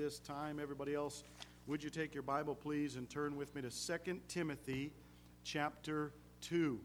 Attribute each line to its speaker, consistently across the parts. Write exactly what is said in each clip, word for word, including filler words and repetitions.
Speaker 1: this time. Everybody else, would you take your Bible, please, and turn with me to Second Timothy chapter two.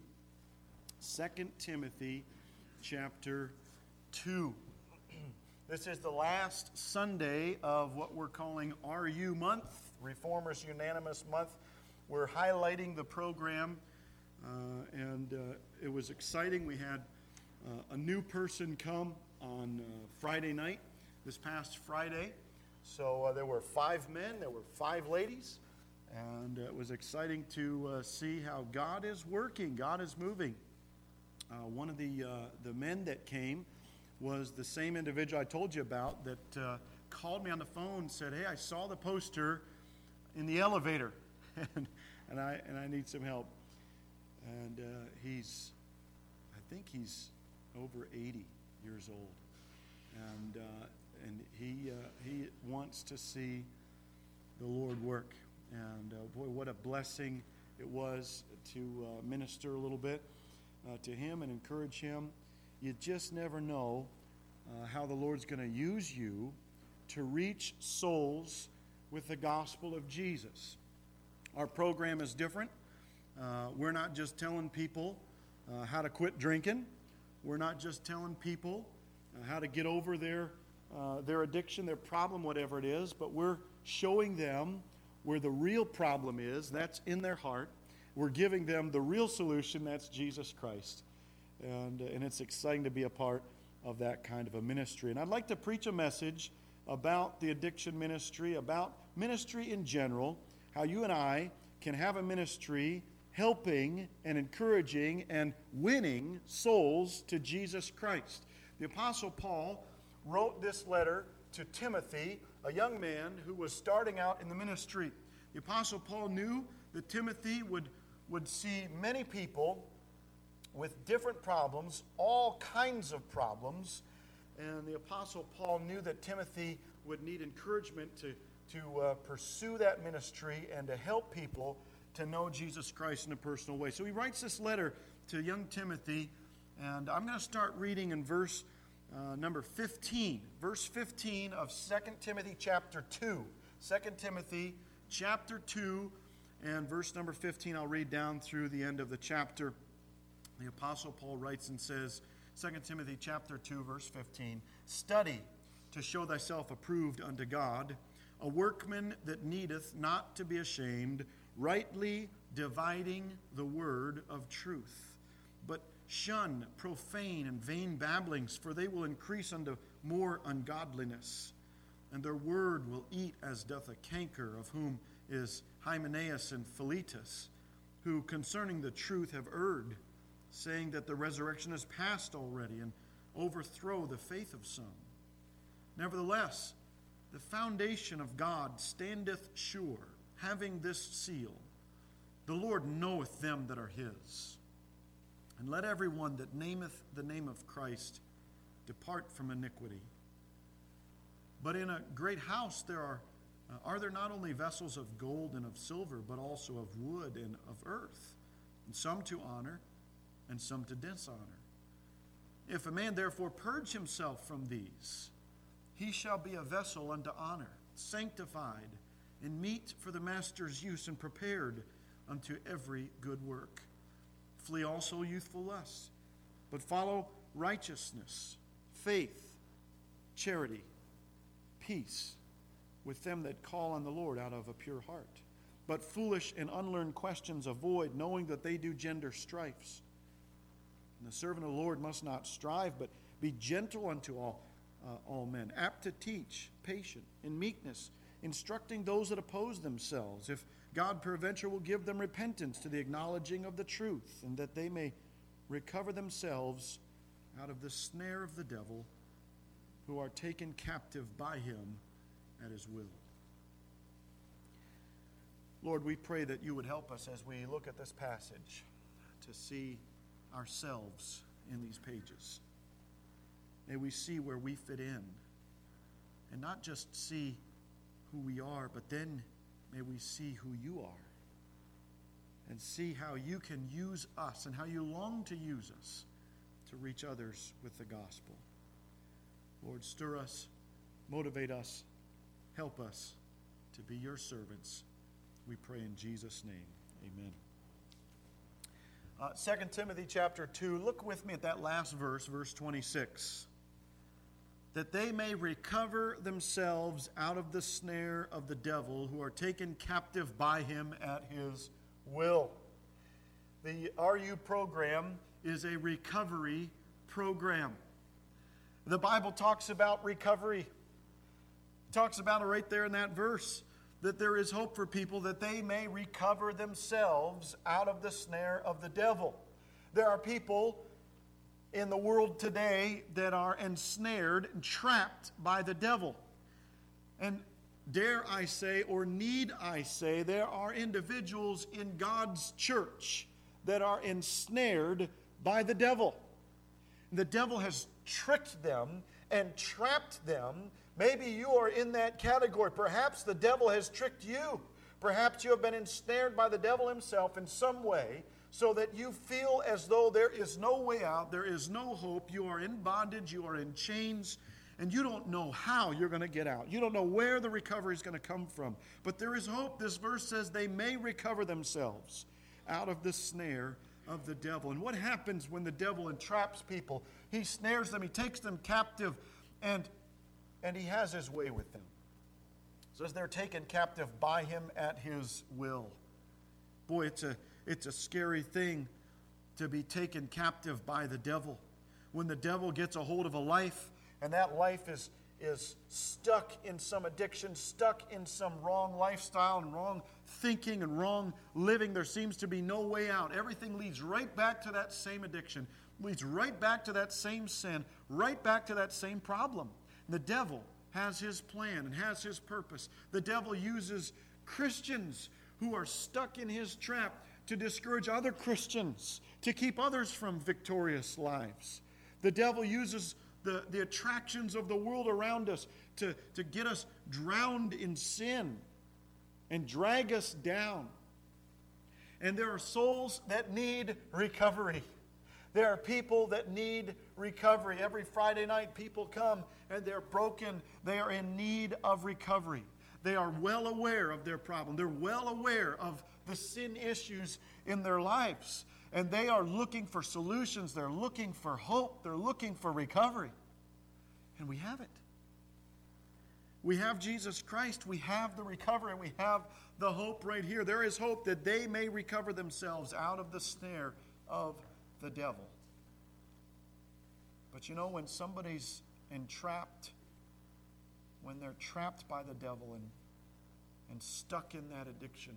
Speaker 1: Second Timothy chapter two. This is the last Sunday of what we're calling R U Month, Reformers Unanimous Month. We're highlighting the program, uh, and uh, it was exciting. We had uh, a new person come on uh, Friday night, this past Friday. So uh, there were five men, there were five ladies, and uh, it was exciting to uh, see how God is working, God is moving. Uh, one of the uh, the men that came was the same individual I told you about that uh, called me on the phone and said, "Hey, I saw the poster in the elevator, and, and I and I need some help." And uh, he's, I think he's over eighty years old, and uh, and he uh, he wants to see the Lord work. And uh, boy, what a blessing it was to uh, minister a little bit uh, to him and encourage him. You just never know uh, how the Lord's going to use you to reach souls with the gospel of Jesus. Our program is different. Uh, we're not just telling people uh, how to quit drinking. We're not just telling people uh, how to get over their uh, their addiction, their problem, whatever it is, but we're showing them where the real problem is. That's in their heart. We're giving them the real solution. That's Jesus Christ. And, and it's exciting to be a part of that kind of a ministry. And I'd like to preach a message about the addiction ministry, about ministry in general, how you and I can have a ministry helping and encouraging and winning souls to Jesus Christ. The Apostle Paul wrote this letter to Timothy, a young man who was starting out in the ministry. The Apostle Paul knew that Timothy would, would see many people with different problems, all kinds of problems, and the Apostle Paul knew that Timothy would need encouragement to, to uh, pursue that ministry and to help people to know Jesus Christ in a personal way. So he writes this letter to young Timothy, and I'm going to start reading in verse uh, number fifteen. Verse fifteen of Second Timothy chapter two. Second Timothy chapter two, and verse number fifteen, I'll read down through the end of the chapter. The Apostle Paul writes and says, Second Timothy chapter two, verse fifteen, "Study to show thyself approved unto God, a workman that needeth not to be ashamed, rightly dividing the word of truth. But shun profane and vain babblings, for they will increase unto more ungodliness. And their word will eat as doth a canker, of whom is Hymenaeus and Philetus, who concerning the truth have erred, saying that the resurrection is past already, and overthrow the faith of some. Nevertheless, the foundation of God standeth sure, having this seal, the Lord knoweth them that are his. And let every one that nameth the name of Christ depart from iniquity. But in a great house there are, uh, are there not only vessels of gold and of silver, but also of wood and of earth, and some to honor, and some to dishonor. If a man therefore purge himself from these, he shall be a vessel unto honor, sanctified, and meet for the master's use, and prepared unto every good work. Flee also youthful lusts, but follow righteousness, faith, charity, peace, with them that call on the Lord out of a pure heart. But foolish and unlearned questions avoid, knowing that they do gender strifes. And the servant of the Lord must not strive, but be gentle unto all, uh, all men, apt to teach, patient, in meekness, instructing those that oppose themselves, if God peradventure will give them repentance to the acknowledging of the truth, and that they may recover themselves out of the snare of the devil, who are taken captive by him at his will." Lord, we pray that you would help us as we look at this passage to see ourselves in these pages. May we see where we fit in, and not just see who we are, but then may we see who you are, and see how you can use us and how you long to use us to reach others with the gospel. Lord, stir us, motivate us, Help us to be your servants. We pray in Jesus' name. Amen. Uh, Second Timothy chapter two, look with me at that last verse, verse twenty-six. That they may recover themselves out of the snare of the devil, who are taken captive by him at his will. The R U program is a recovery program. The Bible talks about recovery. It talks about it right there in that verse, that there is hope for people that they may recover themselves out of the snare of the devil. There are people in the world today that are ensnared and trapped by the devil. And dare I say, or need I say, there are individuals in God's church that are ensnared by the devil. The devil has tricked them and trapped them. Maybe you are in that category. Perhaps the devil has tricked you. Perhaps you have been ensnared by the devil himself in some way, so that you feel as though there is no way out, there is no hope, you are in bondage, you are in chains, and you don't know how you're going to get out. You don't know where the recovery is going to come from. But there is hope. This verse says they may recover themselves out of the snare of the devil. And what happens when the devil entraps people? He snares them, he takes them captive, and, and he has his way with them. It says they're taken captive by him at his will. Boy, it's a It's a scary thing to be taken captive by the devil. When the devil gets a hold of a life, and that life is, is stuck in some addiction, stuck in some wrong lifestyle and wrong thinking and wrong living, there seems to be no way out. Everything leads right back to that same addiction, leads right back to that same sin, right back to that same problem. The devil has his plan and has his purpose. The devil uses Christians who are stuck in his trap to discourage other Christians, to keep others from victorious lives. The devil uses the, the attractions of the world around us to, to get us drowned in sin and drag us down. And there are souls that need recovery. There are people that need recovery. Every Friday night people come and they're broken. They are in need of recovery. They are well aware of their problem. They're well aware of the sin issues in their lives. And they are looking for solutions. They're looking for hope. They're looking for recovery. And we have it. We have Jesus Christ. We have the recovery. And we have the hope right here. There is hope that they may recover themselves out of the snare of the devil. But you know, when somebody's entrapped, when they're trapped by the devil and, and stuck in that addiction,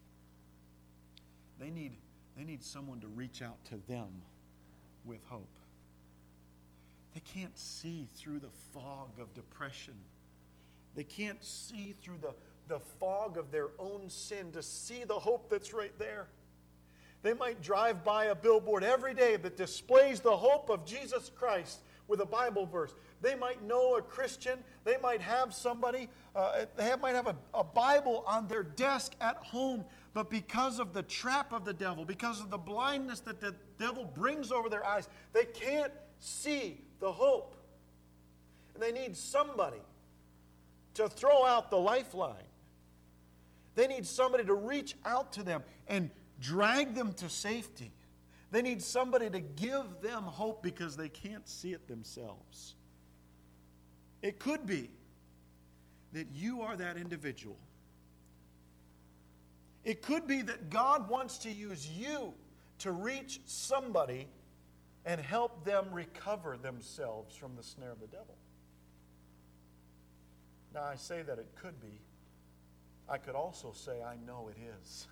Speaker 1: they need, they need someone to reach out to them with hope. They can't see through the fog of depression. They can't see through the, the fog of their own sin to see the hope that's right there. They might drive by a billboard every day that displays the hope of Jesus Christ with a Bible verse. They might know a Christian. They might have somebody, uh, they have, might have a, a Bible on their desk at home. But because of the trap of the devil, because of the blindness that the devil brings over their eyes, they can't see the hope. And they need somebody to throw out the lifeline. They need somebody to reach out to them and drag them to safety. They need somebody to give them hope because they can't see it themselves. It could be that you are that individual. It could be that God wants to use you to reach somebody and help them recover themselves from the snare of the devil. Now, I say that it could be. I could also say I know it is.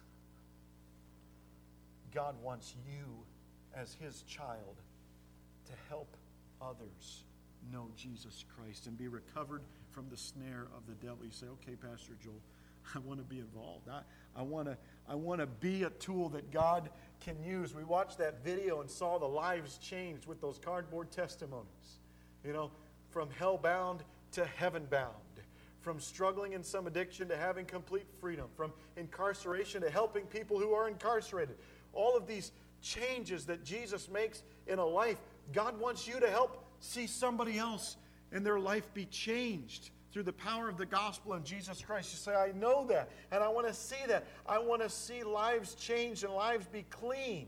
Speaker 1: God wants you as His child to help others know Jesus Christ and be recovered from the snare of the devil. You say, okay, Pastor Joel, I want to be involved. I, I want to I want to be a tool that God can use. We watched that video and saw the lives changed with those cardboard testimonies. You know, from hell-bound to heaven-bound. From struggling in some addiction to having complete freedom. From incarceration to helping people who are incarcerated. All of these changes that Jesus makes in a life, God wants you to help see somebody else and their life be changed through the power of the gospel and Jesus Christ. You say, I know that, and I want to see that. I want to see lives change and lives be clean.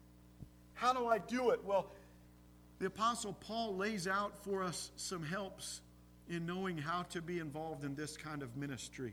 Speaker 1: How do I do it? Well, the Apostle Paul lays out for us some helps in knowing how to be involved in this kind of ministry.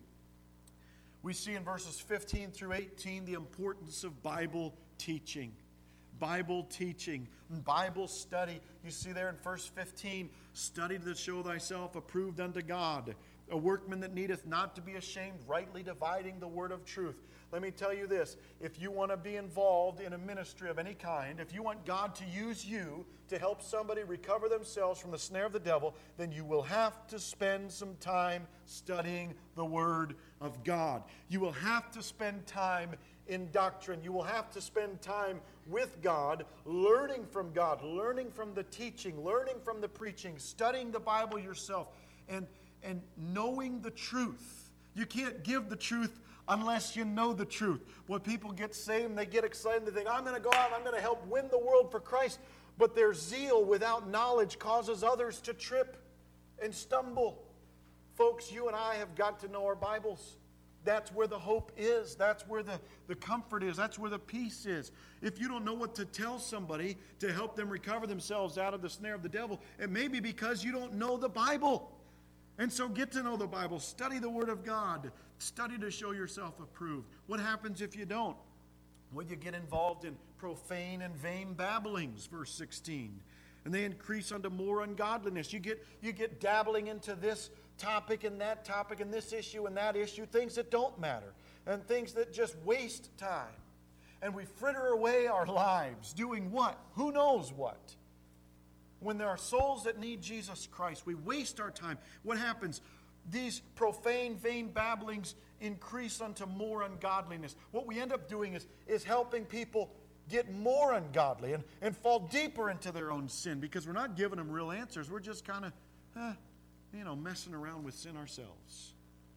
Speaker 1: We see in verses fifteen through eighteen the importance of Bible teaching. Bible teaching, Bible study. You see there in verse fifteen, study to show thyself approved unto God, a workman that needeth not to be ashamed, rightly dividing the word of truth. Let me tell you this, if you want to be involved in a ministry of any kind, if you want God to use you to help somebody recover themselves from the snare of the devil, then you will have to spend some time studying the Word of God. You will have to spend time in doctrine. You will have to spend time with God, learning from God, learning from the teaching, learning from the preaching, studying the Bible yourself, and, and knowing the truth. You can't give the truth unless you know the truth. When people get saved and they get excited, they think, I'm going to go out and I'm going to help win the world for Christ. But their zeal without knowledge causes others to trip and stumble. Folks, you and I have got to know our Bibles. That's where the hope is. That's where the, the comfort is. That's where the peace is. If you don't know what to tell somebody to help them recover themselves out of the snare of the devil, it may be because you don't know the Bible. And so get to know the Bible. Study the Word of God. Study to show yourself approved. What happens if you don't? Well, you get involved in profane and vain babblings, verse sixteen. And they increase unto more ungodliness. You get, you get dabbling into this topic and that topic and this issue and that issue, things that don't matter, and things that just waste time. And we fritter away our lives doing what? Who knows what? When there are souls that need Jesus Christ, we waste our time. What happens? These profane, vain babblings increase unto more ungodliness. What we end up doing is, is helping people get more ungodly and, and fall deeper into their own sin, because we're not giving them real answers. We're just kind of, eh, you know, messing around with sin ourselves.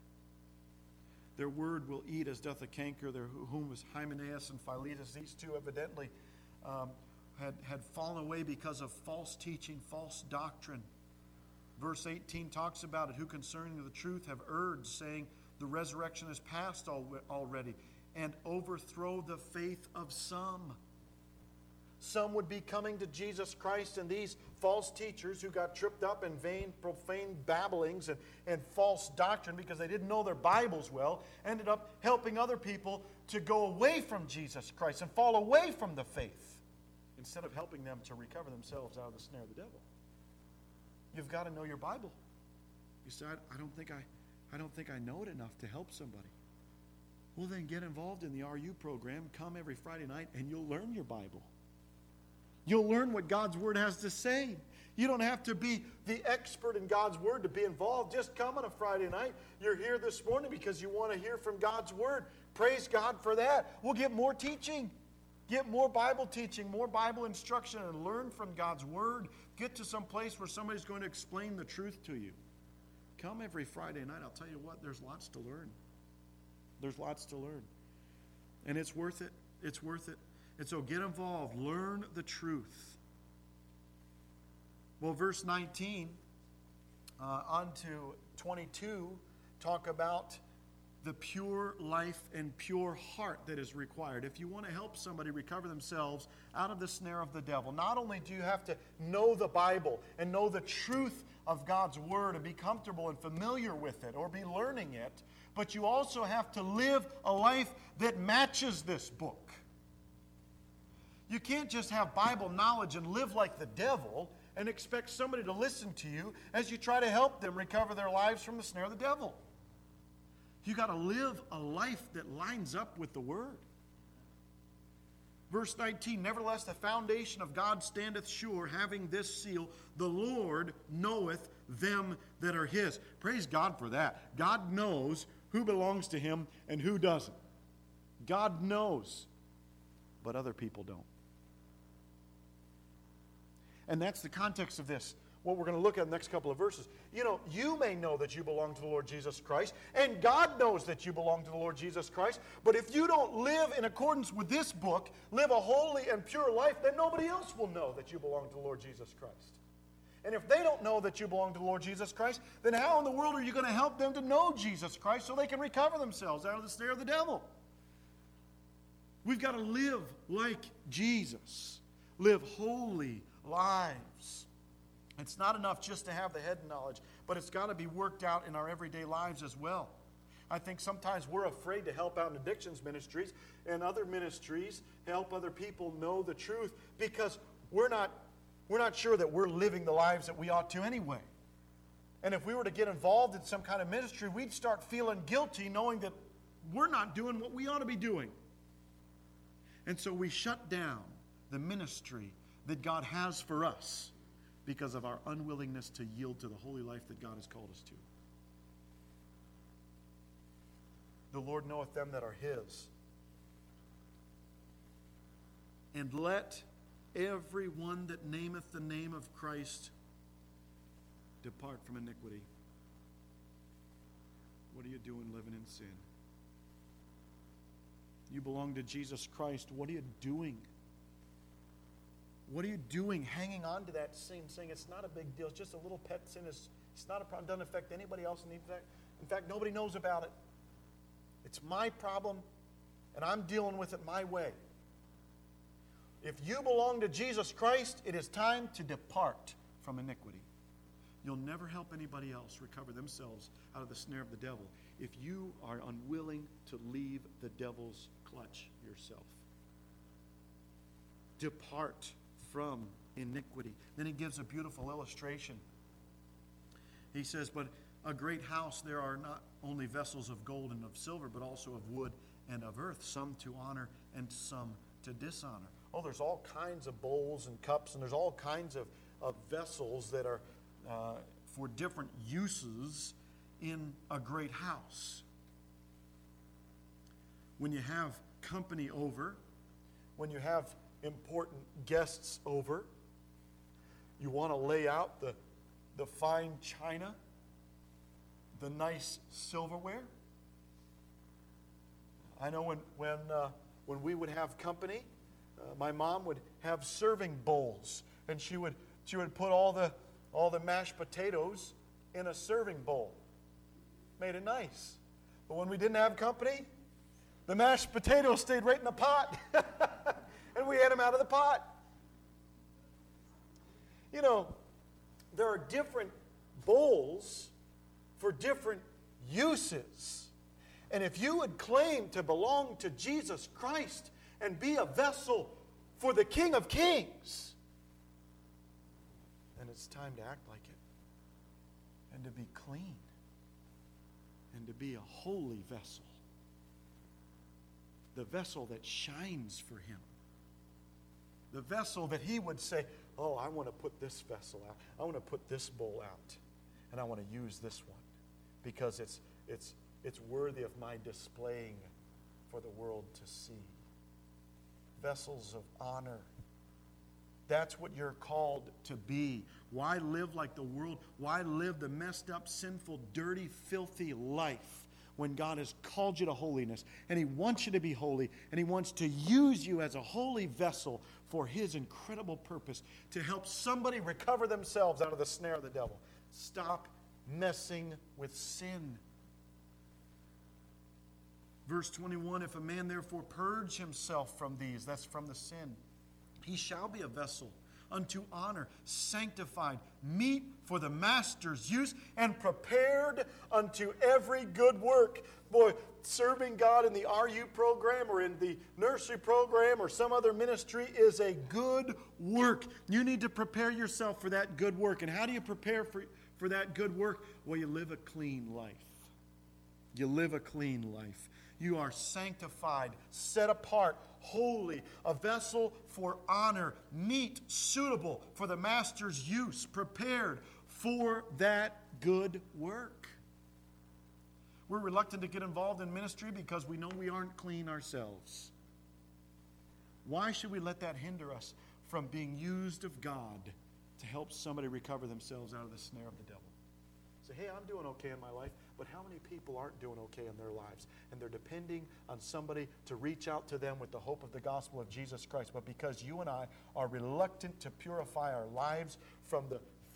Speaker 1: Their word will eat as doth a canker, their whom was Hymenaeus and Philetus. These two evidently um, had, had fallen away because of false teaching, false doctrine. Verse eighteen talks about it, who concerning the truth have erred, saying the resurrection is past already, and overthrow the faith of some. Some would be coming to Jesus Christ, and these false teachers who got tripped up in vain, profane babblings and, and false doctrine because they didn't know their Bibles well, ended up helping other people to go away from Jesus Christ and fall away from the faith instead of helping them to recover themselves out of the snare of the devil. You've got to know your Bible. You say, I, I don't think I, I don't think I know it enough to help somebody. Well, then get involved in the R U program. Come every Friday night and you'll learn your Bible. You'll learn what God's Word has to say. You don't have to be the expert in God's Word to be involved. Just come on a Friday night. You're here this morning because you want to hear from God's Word. Praise God for that. We'll get more teaching. Get more Bible teaching, more Bible instruction, and learn from God's Word. Get to some place where somebody's going to explain the truth to you. Come every Friday night. I'll tell you what, there's lots to learn. There's lots to learn. And it's worth it. It's worth it. And so get involved. Learn the truth. Well, verse nineteen uh, on to twenty-two talk about the pure life and pure heart that is required. If you want to help somebody recover themselves out of the snare of the devil, not only do you have to know the Bible and know the truth of God's Word and be comfortable and familiar with it or be learning it, but you also have to live a life that matches this book. You can't just have Bible knowledge and live like the devil and expect somebody to listen to you as you try to help them recover their lives from the snare of the devil. You got to live a life that lines up with the Word. Verse nineteen, nevertheless the foundation of God standeth sure, having this seal, the Lord knoweth them that are His. Praise God for that. God knows who belongs to Him and who doesn't. God knows, but other people don't. And that's the context of this, what we're going to look at in the next couple of verses. You know, you may know that you belong to the Lord Jesus Christ, and God knows that you belong to the Lord Jesus Christ, but if you don't live in accordance with this book, live a holy and pure life, then nobody else will know that you belong to the Lord Jesus Christ. And if they don't know that you belong to the Lord Jesus Christ, then how in the world are you going to help them to know Jesus Christ so they can recover themselves out of the snare of the devil? We've got to live like Jesus. Live holy lives. It's not enough just to have the head knowledge, but it's got to be worked out in our everyday lives as well. I think sometimes we're afraid to help out in addictions ministries and other ministries, help other people know the truth, because we're not, we're not sure that we're living the lives that we ought to anyway. And if we were to get involved in some kind of ministry, we'd start feeling guilty knowing that we're not doing what we ought to be doing. And so we shut down the ministry that God has for us because of our unwillingness to yield to the holy life that God has called us to. The Lord knoweth them that are His. And let every one that nameth the name of Christ depart from iniquity. What are you doing living in sin? You belong to Jesus Christ. What are you doing? What are you doing hanging on to that sin, saying it's not a big deal, it's just a little pet sin, it's, it's not a problem, doesn't affect anybody else. In fact, in fact, nobody knows about it. It's my problem, and I'm dealing with it my way. If you belong to Jesus Christ, it is time to depart from iniquity. You'll never help anybody else recover themselves out of the snare of the devil if you are unwilling to leave the devil's clutch yourself. Depart from iniquity. Then he gives a beautiful illustration. He says, but a great house there are not only vessels of gold and of silver, but also of wood and of earth, some to honor and some to dishonor. Oh, there's all kinds of bowls and cups, and there's all kinds of, of vessels that are uh, for different uses in a great house. When you have company over, when you have important guests over, you want to lay out the, the fine china, the nice silverware. I know when when uh, when we would have company, uh, my mom would have serving bowls, and she would she would put all the all the mashed potatoes in a serving bowl. Made it nice. But when we didn't have company, the mashed potatoes stayed right in the pot, and we ate them out of the pot. You know, there are different bowls for different uses. And if you would claim to belong to Jesus Christ and be a vessel for the King of Kings, then it's time to act like it and to be clean and to be a holy vessel. The vessel that shines for Him. The vessel that He would say, oh, I want to put this vessel out. I want to put this bowl out. And I want to use this one because it's it's it's worthy of my displaying for the world to see. Vessels of honor. That's what you're called to be. Why live like the world? Why live the messed up, sinful, dirty, filthy life when God has called you to holiness? And He wants you to be holy, and He wants to use you as a holy vessel for His incredible purpose to help somebody recover themselves out of the snare of the devil. Stop messing with sin. Verse twenty-one, if a man therefore purge himself from these, that's from the sin, he shall be a vessel unto honor, sanctified, meet for the master's use, and prepared unto every good work. Boy, serving God in the R U program or in the nursery program or some other ministry is a good work. You need to prepare yourself for that good work. And how do you prepare for, for that good work? Well, you live a clean life. You live a clean life. You are sanctified, set apart, holy, a vessel for honor, meet, suitable for the master's use, prepared for that good work. We're reluctant to get involved in ministry because we know we aren't clean ourselves. Why should we let that hinder us from being used of God to help somebody recover themselves out of the snare of the devil? Say, hey, I'm doing okay in my life, but how many people aren't doing okay in their lives? And they're depending on somebody to reach out to them with the hope of the gospel of Jesus Christ. But because you and I are reluctant to purify our lives from the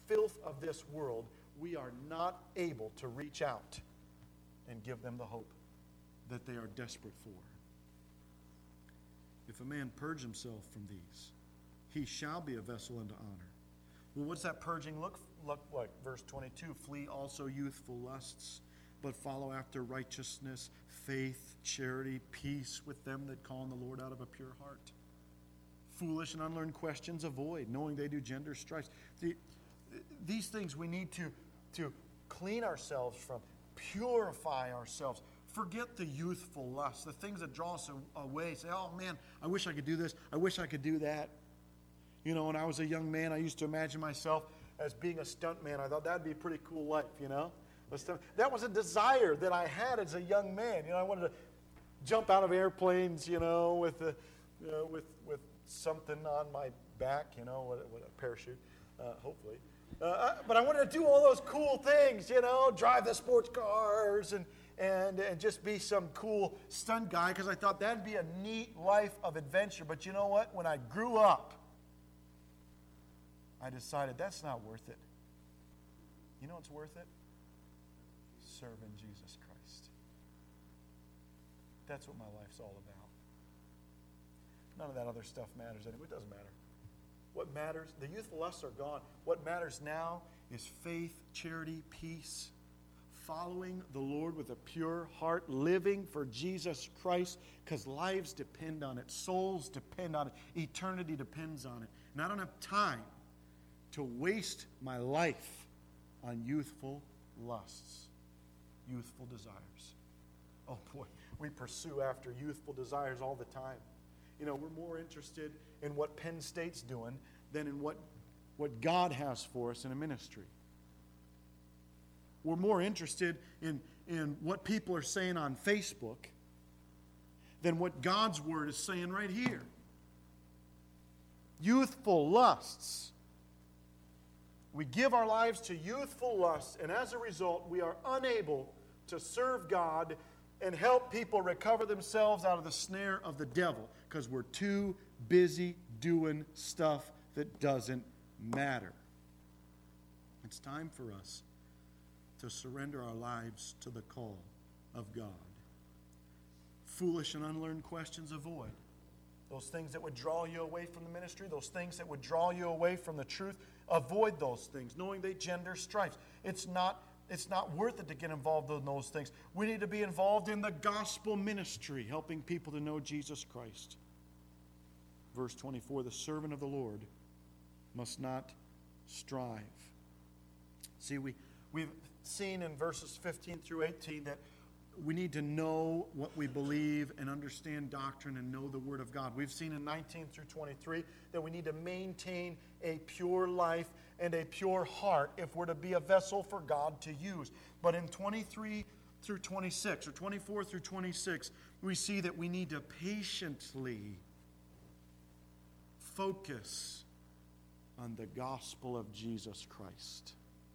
Speaker 1: filth of this world, we are not able to reach out and give them the hope that they are desperate for. If a man purge himself from these, he shall be a vessel unto honor. Well, what's that purging look, look like? Verse twenty-two, flee also youthful lusts, but follow after righteousness, faith, charity, peace with them that call on the Lord out of a pure heart. Foolish and unlearned questions avoid, knowing they do gender strifes. The, these things we need to, to clean ourselves from, purify ourselves. Forget the youthful lust, the things that draw us away. Say, oh man, I wish I could do this. I wish I could do that. You know, when I was a young man, I used to imagine myself as being a stunt man. I thought that'd be a pretty cool life, you know. That was a desire that I had as a young man. You know, I wanted to jump out of airplanes, you know, with a, you know, with with something on my back, you know, with, with a parachute, uh, hopefully. Uh, but I wanted to do all those cool things, you know, drive the sports cars and and and just be some cool stunt guy, because I thought that'd be a neat life of adventure. But you know what? When I grew up, I decided that's not worth it. You know what's worth it? Serving Jesus Christ. That's what my life's all about. None of that other stuff matters anymore. It doesn't matter. What matters, the youthful lusts are gone. What matters now is faith, charity, peace, following the Lord with a pure heart, living for Jesus Christ, because lives depend on it, souls depend on it, eternity depends on it. And I don't have time to waste my life on youthful lusts, youthful desires. Oh boy, we pursue after youthful desires all the time. You know, we're more interested in what Penn State's doing than in what, what God has for us in a ministry. We're more interested in, in what people are saying on Facebook than what God's Word is saying right here. Youthful lusts. We give our lives to youthful lusts, and as a result, we are unable to serve God and help people recover themselves out of the snare of the devil, because we're too busy doing stuff that doesn't matter. It's time for us to surrender our lives to the call of God. Foolish and unlearned questions avoid. Those things that would draw you away from the ministry, those things that would draw you away from the truth, avoid those things, knowing they gender strifes. It's not, it's not worth it to get involved in those things. We need to be involved in the gospel ministry, helping people to know Jesus Christ. Verse twenty-four, the servant of the Lord must not strive. See, we, we've seen in verses fifteen through eighteen that we need to know what we believe and understand doctrine and know the Word of God. We've seen in nineteen through twenty-three that we need to maintain a pure life and a pure heart if we're to be a vessel for God to use. But in twenty-three through twenty-six, or twenty-four through twenty-six, we see that we need to patiently focus on the gospel of Jesus Christ.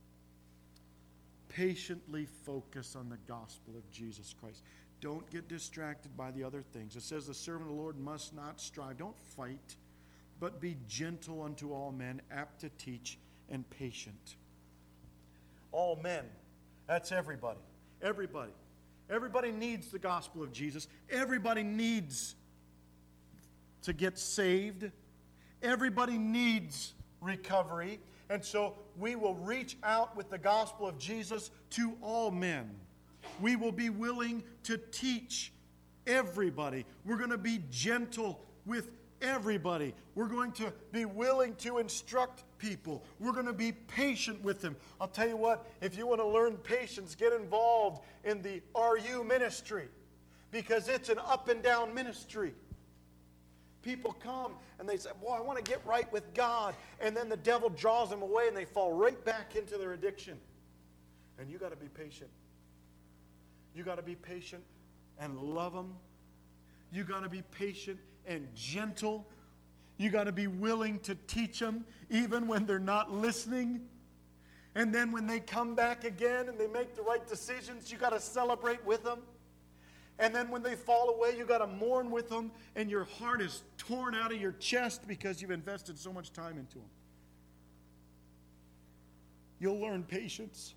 Speaker 1: Patiently focus on the gospel of Jesus Christ. Don't get distracted by the other things. It says the servant of the Lord must not strive. Don't fight, but be gentle unto all men, apt to teach, and patient. All men. That's everybody. Everybody. Everybody needs the gospel of Jesus. Everybody needs to get saved. Everybody needs recovery. And so we will reach out with the gospel of Jesus to all men. We will be willing to teach everybody. We're going to be gentle with everybody. We're going to be willing to instruct people. We're going to be patient with them. I'll tell you what, if you want to learn patience, get involved in the R U ministry, because it's an up and down ministry. People come and they say, boy, I want to get right with God. And then the devil draws them away and they fall right back into their addiction. And you got to be patient. You got to be patient and love them. You got to be patient and gentle. You got to be willing to teach them even when they're not listening. And then when they come back again and they make the right decisions, you got to celebrate with them. And then when they fall away, you got to mourn with them, and your heart is torn out of your chest because you've invested so much time into them. You'll learn patience.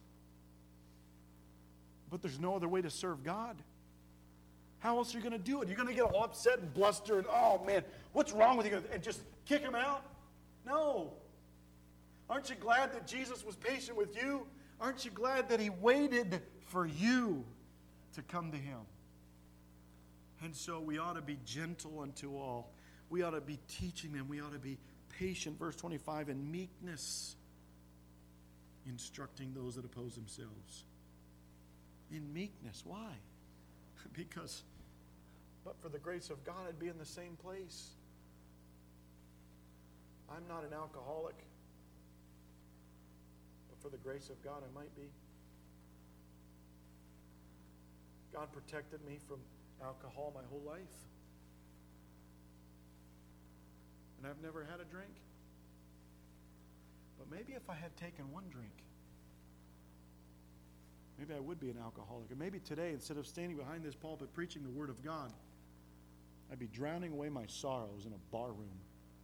Speaker 1: But there's no other way to serve God. How else are you going to do it? You're going to get all upset and bluster and, oh man, what's wrong with you? And just kick him out? No. Aren't you glad that Jesus was patient with you? Aren't you glad that he waited for you to come to him? And so we ought to be gentle unto all. We ought to be teaching them. We ought to be patient. Verse twenty-five, in meekness, instructing those that oppose themselves. In meekness. Why? Because, but for the grace of God, I'd be in the same place. I'm not an alcoholic. But for the grace of God, I might be. God protected me from alcohol my whole life. And I've never had a drink. But maybe if I had taken one drink, maybe I would be an alcoholic. And maybe today, instead of standing behind this pulpit preaching the Word of God, I'd be drowning away my sorrows in a bar room.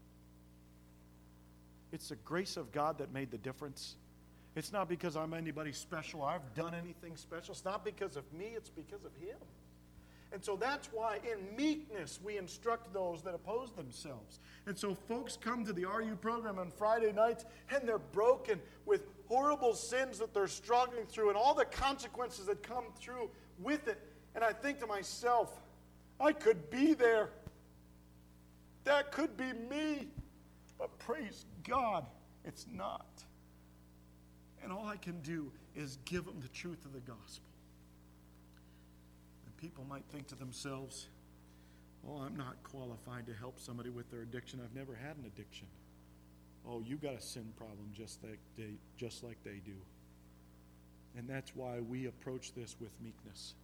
Speaker 1: It's the grace of God that made the difference. It's not because I'm anybody special, I've done anything special. It's not because of me, it's because of him. And so that's why in meekness we instruct those that oppose themselves. And so folks come to the R U program on Friday nights and they're broken with horrible sins that they're struggling through and all the consequences that come through with it. And I think to myself, I could be there. That could be me. But praise God, it's not. And all I can do is give them the truth of the gospel. And people might think to themselves, oh, I'm not qualified to help somebody with their addiction. I've never had an addiction. Oh, you got a sin problem just like they, just like they do. And that's why we approach this with meekness.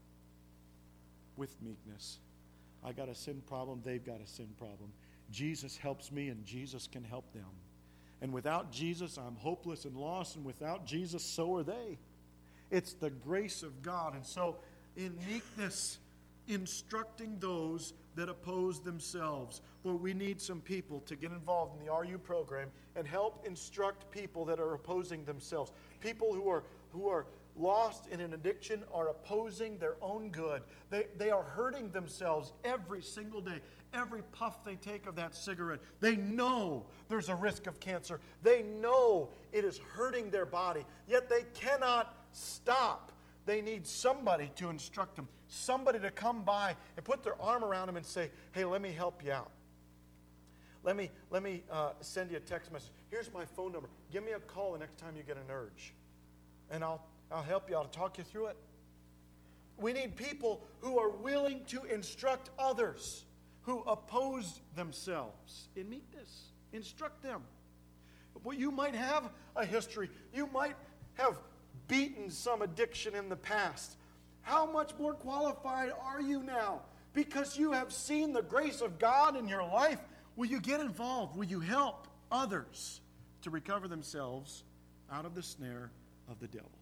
Speaker 1: With meekness. I got a sin problem, they've got a sin problem. Jesus helps me and Jesus can help them. And without Jesus, I'm hopeless and lost. And without Jesus, so are they. It's the grace of God. And so, in meekness, instructing those that oppose themselves. Well, we need some people to get involved in the R U program and help instruct people that are opposing themselves. People who are who are lost in an addiction are opposing their own good. They, they are hurting themselves every single day. Every puff they take of that cigarette, they know there's a risk of cancer. They know it is hurting their body, yet they cannot stop. They need somebody to instruct them, somebody to come by and put their arm around them and say, hey, let me help you out. Let me, let me uh, send you a text message. Here's my phone number. Give me a call the next time you get an urge, and I'll, I'll help you. I'll talk you through it. We need people who are willing to instruct others who oppose themselves in meekness. Instruct them. Well, you might have a history. You might have beaten some addiction in the past. How much more qualified are you now? Because you have seen the grace of God in your life. Will you get involved? Will you help others to recover themselves out of the snare of the devil?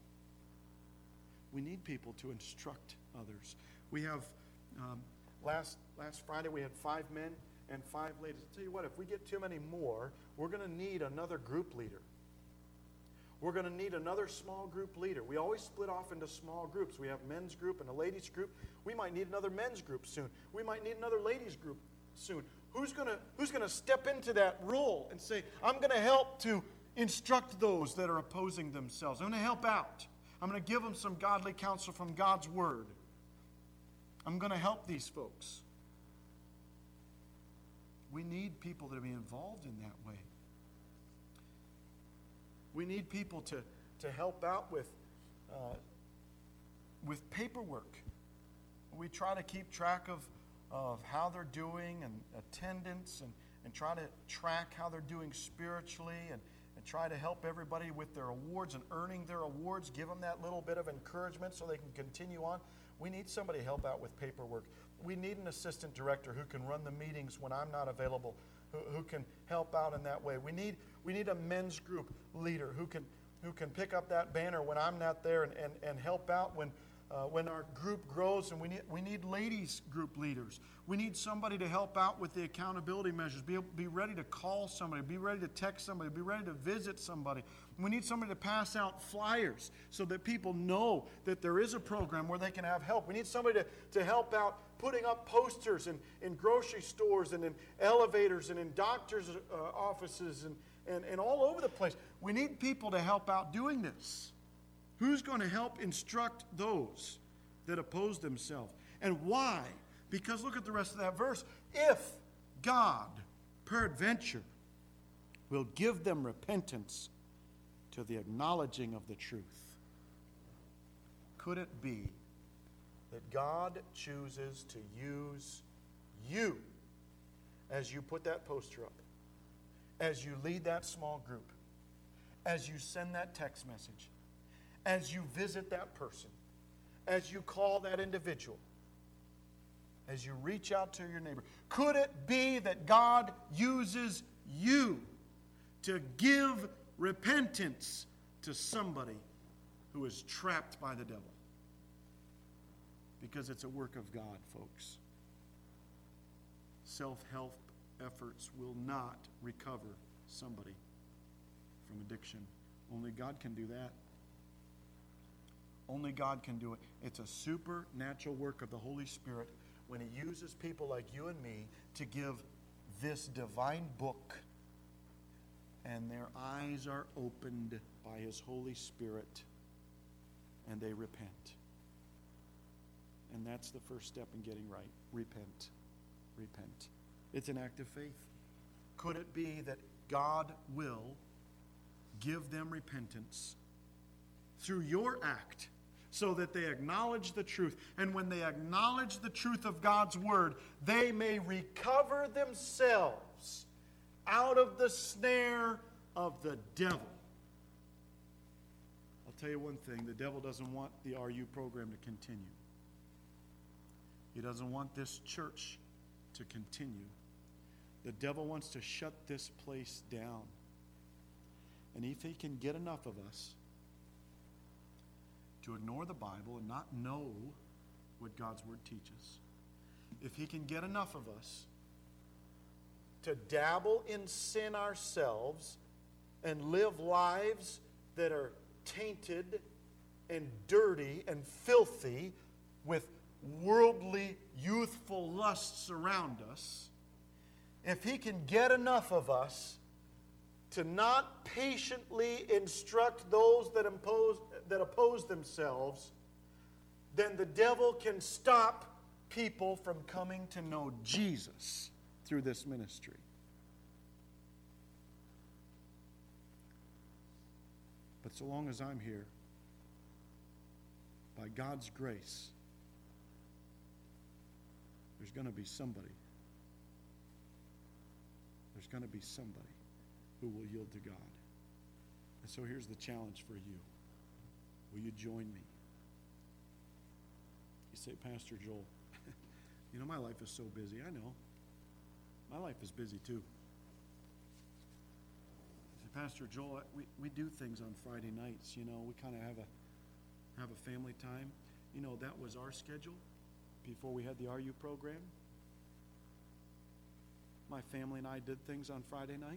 Speaker 1: We need people to instruct others. We have... Um, Last last Friday we had five men and five ladies. I'll tell you what, if we get too many more, we're going to need another group leader. We're going to need another small group leader. We always split off into small groups. We have a men's group and a ladies group. We might need another men's group soon. We might need another ladies group soon. Who's going to who's going to step into that role and say, I'm going to help to instruct those that are opposing themselves. I'm going to help out. I'm going to give them some godly counsel from God's word. I'm going to help these folks. We need people to be involved in that way. We need people to, to help out with, uh, with paperwork. We try to keep track of, of how they're doing and attendance and, and try to track how they're doing spiritually and, and try to help everybody with their awards and earning their awards, give them that little bit of encouragement so they can continue on. We need somebody to help out with paperwork. We need an assistant director who can run the meetings when I'm not available, who, who can help out in that way. We need we need a men's group leader who can who can pick up that banner when I'm not there and, and, and help out when uh, when our group grows and we need, we need ladies group leaders. We need somebody to help out with the accountability measures. Be, be ready to call somebody. Be ready to text somebody. Be ready to visit somebody. We need somebody to pass out flyers so that people know that there is a program where they can have help. We need somebody to, to help out putting up posters in, in grocery stores and in elevators and in doctors' uh, offices and, and, and all over the place. We need people to help out doing this. Who's going to help instruct those that oppose themselves? And why? Because look at the rest of that verse. If God, peradventure, will give them repentance to the acknowledging of the truth. Could it be that God chooses to use you as you put that poster up, as you lead that small group, as you send that text message, as you visit that person, as you call that individual, as you reach out to your neighbor? Could it be that God uses you to give repentance to somebody who is trapped by the devil? Because it's a work of God, folks. Self-help efforts will not recover somebody from addiction. Only God can do that. Only God can do it. It's a supernatural work of the Holy Spirit when He uses people like you and me to give this divine book, and their eyes are opened by His Holy Spirit, and they repent. And that's the first step in getting right. Repent. Repent. It's an act of faith. Could it be that God will give them repentance through your act so that they acknowledge the truth? And when they acknowledge the truth of God's Word, they may recover themselves out of the snare of the devil. I'll tell you one thing. The devil doesn't want the R U program to continue. He doesn't want this church to continue. The devil wants to shut this place down. And if he can get enough of us to ignore the Bible and not know what God's Word teaches, if he can get enough of us to dabble in sin ourselves and live lives that are tainted and dirty and filthy with worldly, youthful lusts around us, if he can get enough of us to not patiently instruct those that impose, that oppose themselves, then the devil can stop people from coming to know Jesus through this ministry. But so long as I'm here, by God's grace, there's going to be somebody. There's going to be somebody who will yield to God. And so here's the challenge for you. Will you join me? You say, Pastor Joel, you know, my life is so busy. I know. My life is busy too. You say, Pastor Joel, we, we do things on Friday nights. You know, we kind of have a have a family time. You know, that was our schedule before we had the R U program. My family and I did things on Friday night.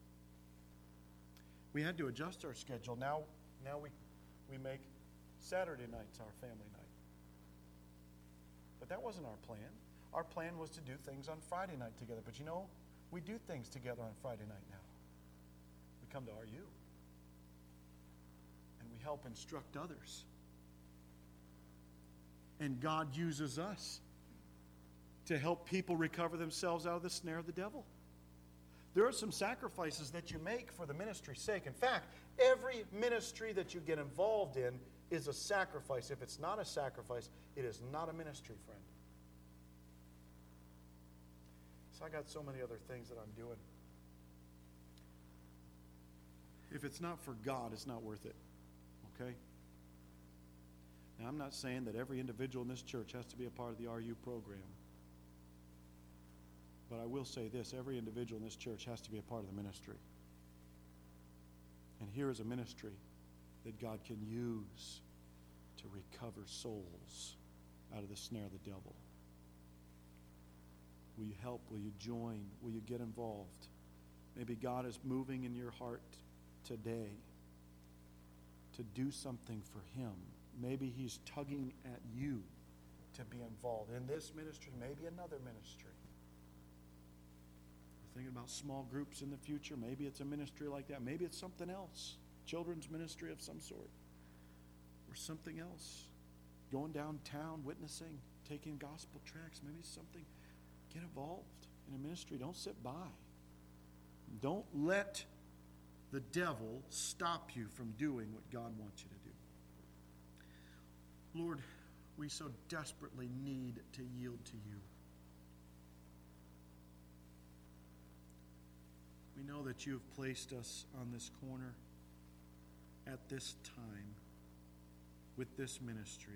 Speaker 1: We had to adjust our schedule. Now, now we, we make Saturday nights our family night. But that wasn't our plan. Our plan was to do things on Friday night together. But you know, we do things together on Friday night now. We come to R U. And we help instruct others. And God uses us to help people recover themselves out of the snare of the devil. There are some sacrifices that you make for the ministry's sake. In fact, every ministry that you get involved in is a sacrifice. If it's not a sacrifice, it is not a ministry, friend. So I got so many other things that I'm doing. If it's not for God, it's not worth it. Okay? Now, I'm not saying that every individual in this church has to be a part of the R U program. But I will say this, every individual in this church has to be a part of the ministry. And here is a ministry that God can use to recover souls out of the snare of the devil. Will you help? Will you join? Will you get involved? Maybe God is moving in your heart today to do something for Him. Maybe He's tugging at you to be involved in this ministry, maybe another ministry. We're thinking about small groups in the future. Maybe it's a ministry like that. Maybe it's something else. Children's ministry of some sort. Or something else. Going downtown, witnessing, taking gospel tracts. Maybe it's something. Get involved in a ministry. Don't sit by. Don't let the devil stop you from doing what God wants you to do. Lord, we so desperately need to yield to you. We know that you have placed us on this corner at this time with this ministry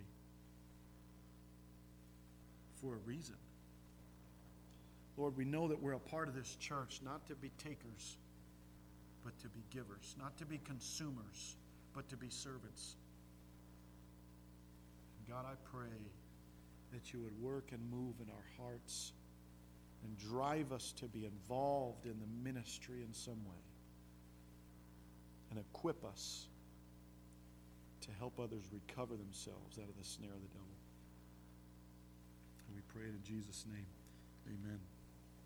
Speaker 1: for a reason. Lord, we know that we're a part of this church not to be takers, but to be givers, not to be consumers, but to be servants. God, I pray that you would work and move in our hearts and drive us to be involved in the ministry in some way and equip us to help others recover themselves out of the snare of the devil. And we pray it in Jesus' name. Amen.